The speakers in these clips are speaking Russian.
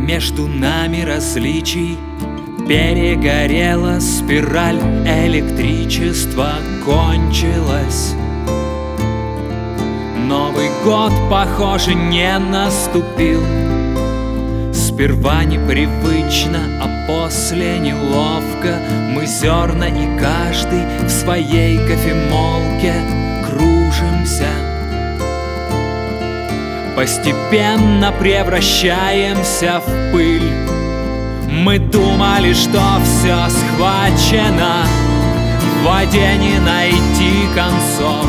Между нами различий перегорела спираль, электричество кончилось. Новый год, похоже, не наступил. Сперва непривычно, а после неловко. Мы зерна и каждый в своей кофемолке кружимся. Постепенно превращаемся в пыль. Мы думали, что все схвачено, в воде не найти концов.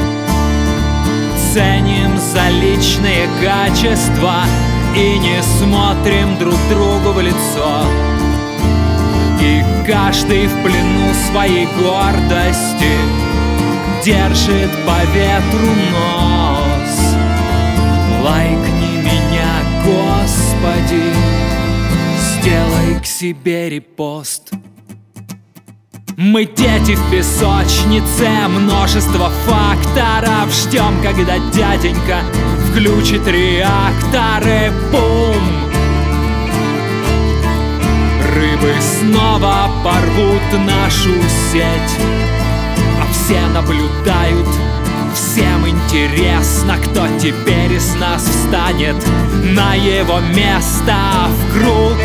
Ценим за личные качества и не смотрим друг другу в лицо. И каждый в плену своей гордости держит по ветру нос. Лайкни меня, Господи, сделай к себе репост. Мы дети в песочнице, множество факторов. Ждем, когда дяденька включит реакторы. Бум! Рыбы снова порвут нашу сеть, а все наблюдают. Всем интересно, кто теперь из нас встанет на его место в круг.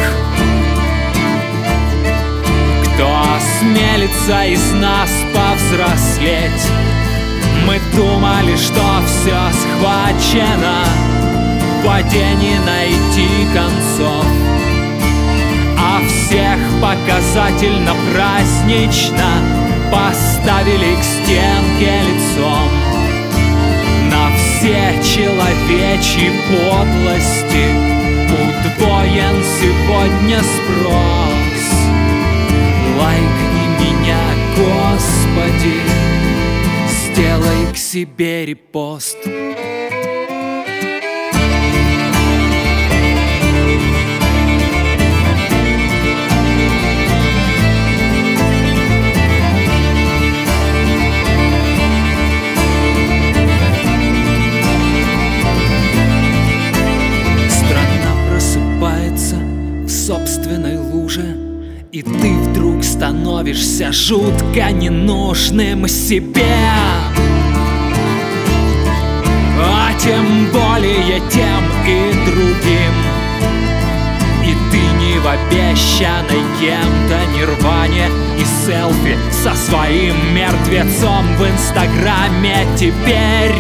Кто осмелится из нас повзрослеть? Мы думали, что все схвачено, в воде не найти концов. А всех показательно празднично поставили к стенке лицом. На все человечьи подлости удвоен сегодня спрос. Лайкни меня, Господи, сделай к себе репост. Собственной луже, и ты вдруг становишься жутко ненужным себе, а тем более тем и другим. И ты не в обещанной кем-то нирване и селфи со своим мертвецом в Инстаграме. Теперь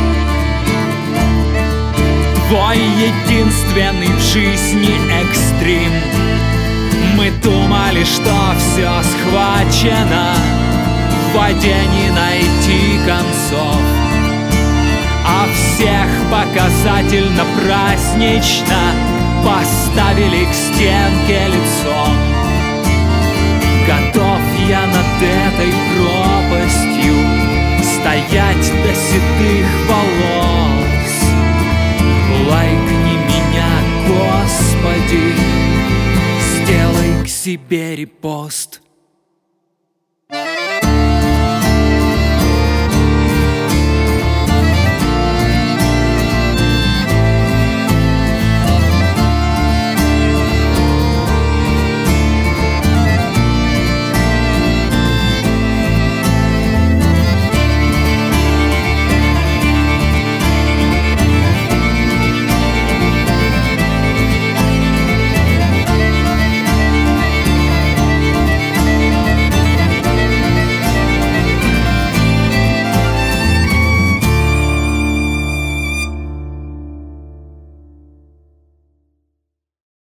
твой единственный в жизни экстрим. Мы думали, что все схвачено, в воде не найти концов. А всех показательно празднично поставили к стенке лицом. Готов я над этой пропастью стоять до седых волос. Лайкни меня, Господи, сделай к себе репост.